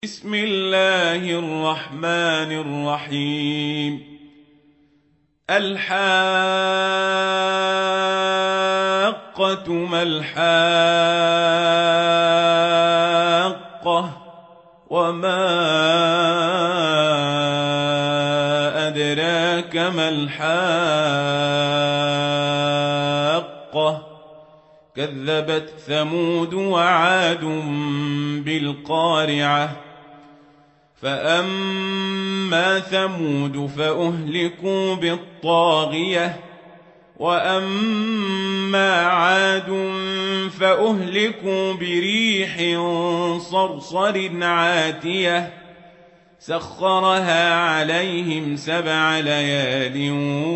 بسم الله الرحمن الرحيم. الحاقة ما الحاقة وما أدراك ما الحاقة كذبت ثمود وعاد بالقارعة فأما ثمود فأهلكوا بالطاغية وأما عاد فأهلكوا بريح صرصر عاتية سخرها عليهم 7 ليال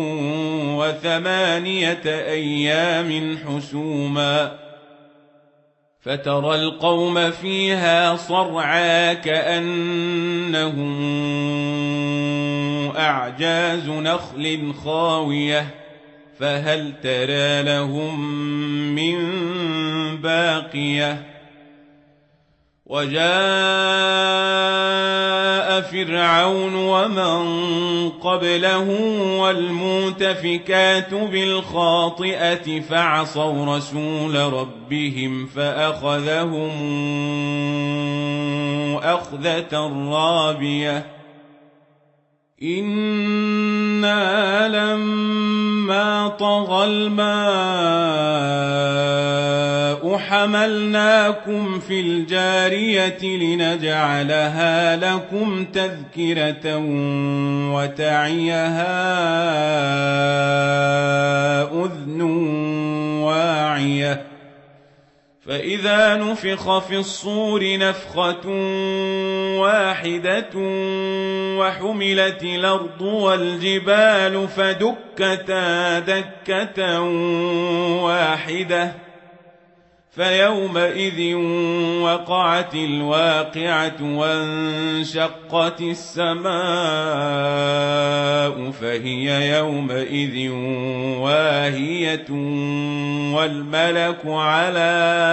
و8 أيام حسوما فترى القوم فيها صرعى كأنهم أعجاز نخل خاوية فهل ترى لهم من باقية وجاء فرعون ومن قبله والمؤتفكات بالخاطئة فعصوا رسول ربهم فأخذهم أخذة رابية إنا لما طغى الماء حملناكم في الجارية لنجعلها لكم تذكرة وتعيها أذن واعية فإذا نفخ في الصور نفخة واحدة وحملت الأرض والجبال فدكتا دكة واحدة فيومئذ وقعت الواقعة وانشقت السماء فهي يومئذ واهية والملك على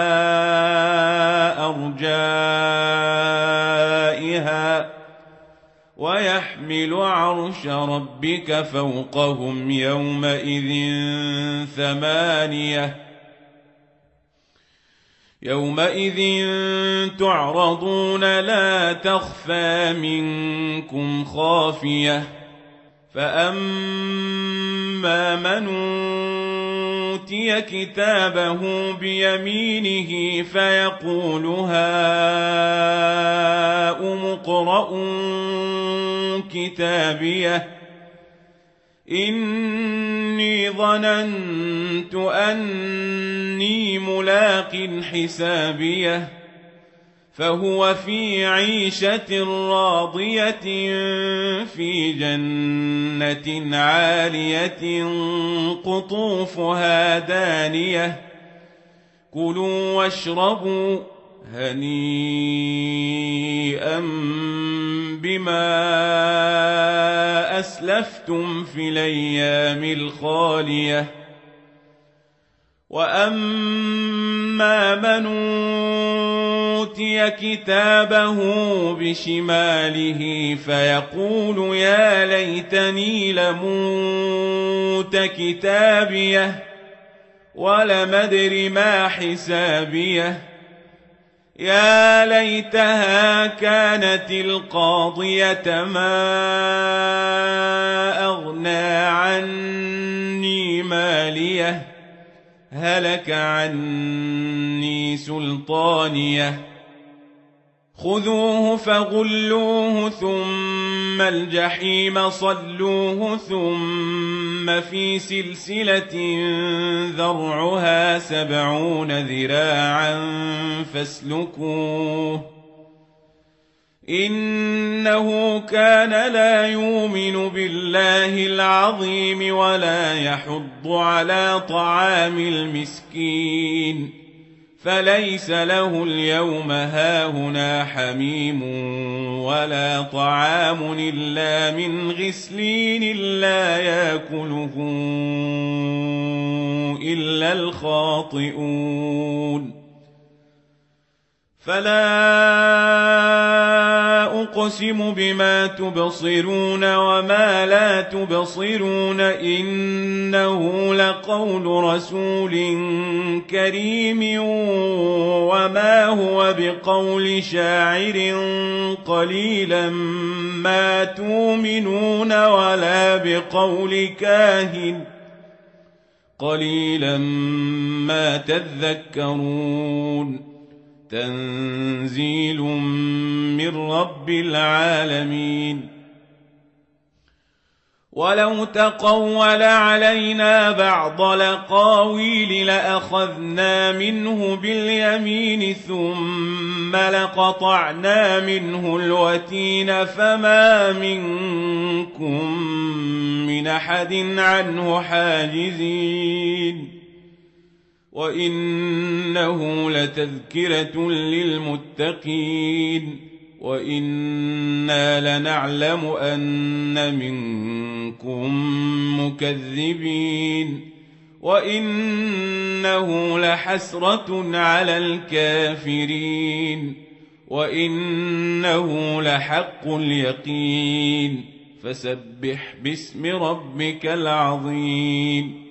أرجائها ويحمل عرش ربك فوقهم يومئذ 8 يومئذ تعرضون لا تخفى منكم خافية فأما من أوتي كتابه بيمينه فيقول هاؤم اقرءوا كتابيه إني ظننت أني ملاق حسابيه فهو في عيشة راضية في جنة عالية قطوفها دانية كلوا واشربوا هنيئا بما أسلفتم في الأيام الخالية وأما من أوتي كتابه بشماله فيقول يا ليتني لموت كتابيه ولم أدر ما حسابيه يا ليتها كانت القاضية ما أغنى عني ماليه هلك عني سلطانيه خذوه فغلوه ثم الجحيم صلوه ثم في سلسلة ذرعها 70 ذراعا فاسلكوه إنه كان لا يؤمن بالله العظيم ولا يحض على طعام المسكين فليس له اليوم هاهنا حميم ولا طعام إلا من غسلين لا يأكله إلا الخاطئون فلا أقسم بما تبصرون وما لا تبصرون إنه لقول رسول كريم وما هو بقول شاعر قليلا ما تؤمنون ولا بقول كاهن قليلا ما تذكرون تنزيل من رب العالمين ولو تقول علينا بعض الأقاويل لأخذنا منه باليمين ثم لقطعنا منه الوتين فما منكم من أحد عنه حاجزين وإنه لتذكرة للمتقين وإنا لنعلم أن منكم مكذبين وإنه لحسرة على الكافرين وإنه لحق اليقين فسبح باسم ربك العظيم